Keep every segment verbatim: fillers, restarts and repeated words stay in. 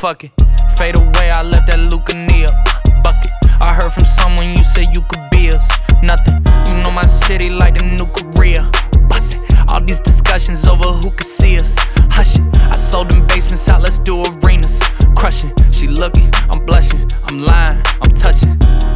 fuck it. Fade away, I left that Lucania bucket. I heard from someone you said you could be us. Nothing, you know my city like the new Korea. Bust it, all these discussions over who could see us. Hush it, I sold them basements out, let's do arenas. Crushing, she looking, I'm blushing, I'm lying, I'm touching.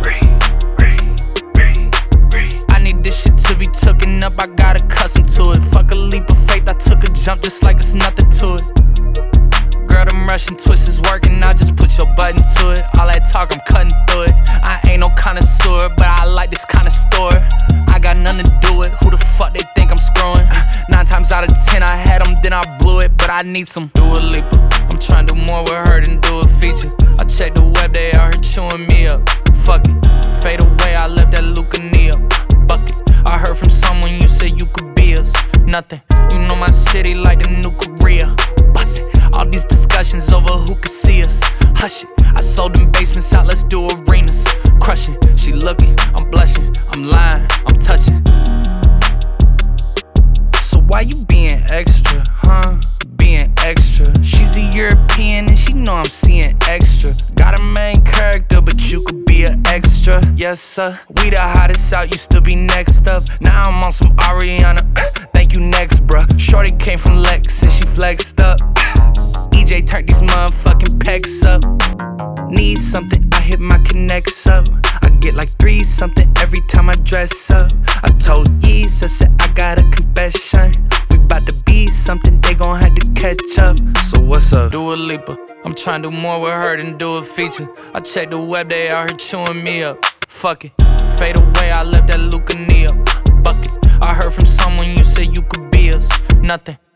I need this shit to be tooken up, I got accustomed to it. Fuck a leap of faith, I took a jump just like it's nothing to it. Girl, them Russian twists is working, I just put your button to it. All that talk, I'm cutting through it. I ain't no connoisseur, but I like this kind of store. I got nothing to do with who the fuck they think I'm screwing. Nine times out of ten I had them, then I blew it, but I need some Dua Lipa. I'm trying to do more with her than do a feature. I checked the web, they out here chewing me up. Fuck it, fade away, I left that Lucania bucket. I heard from someone you said you could be us. Nothing, you know my city like the new Korea. Bust it, all these discussions over who could see us. Hush it, I sold them basements out, let's do arenas. Crushing, she looking, I'm blushing, I'm lying, I'm touching. So why you being extra, huh? Being extra. She's a European and she know I'm seeing extra. Got a main character, but you could be an extra. Yes sir, we the hottest out, used to be next up. Now I'm on some Ariana, thank you next bruh. Shorty came from Lex and she flexed up. E J turned these motherfucking pecs up. Need something, I hit my connects up. I get like three something every time I dress up. I told Yeez, I said I got a confession. We bout to be something, they gon' have to catch up. So what's up? Dua Lipa. I'm trying to do more with her than do a feature. I checked the web, they out here chewing me up. Fuck it, fade away, I left that Lucania bucket. I heard from someone you said you could be us. Nothing.